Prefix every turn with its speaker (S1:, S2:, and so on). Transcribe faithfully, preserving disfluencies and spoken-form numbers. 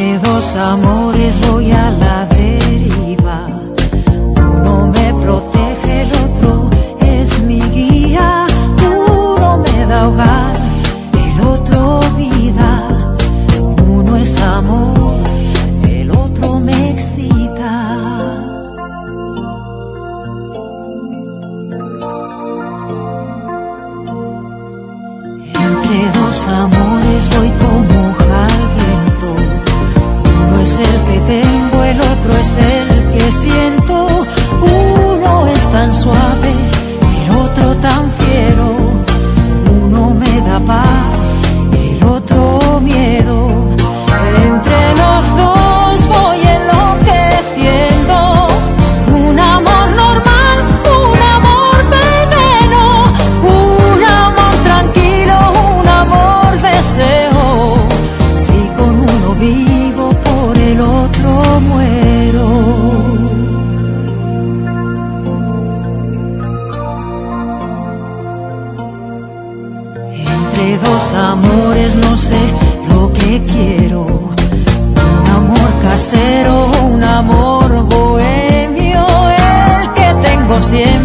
S1: Entre dos amores voy a la deriva. Uno me protege, el otro es mi guía. Uno me da hogar, el otro vida. Uno es amor, el otro me excita. Entre dos amores voy como hoja al viento. Uno es el que tengo, el otro es el que siento. Uno es tan suave, el otro tan fiero. Uno me da paz, el otro miedo. Entre los dos voy enloqueciendo. Un amor normal, un amor veneno. Un amor tranquilo, un amor deseo. Si con uno vivo, por el otro muero. Entre dos amores no sé lo que quiero. Un amor casero, un amor bohemio, el que tengo siempre.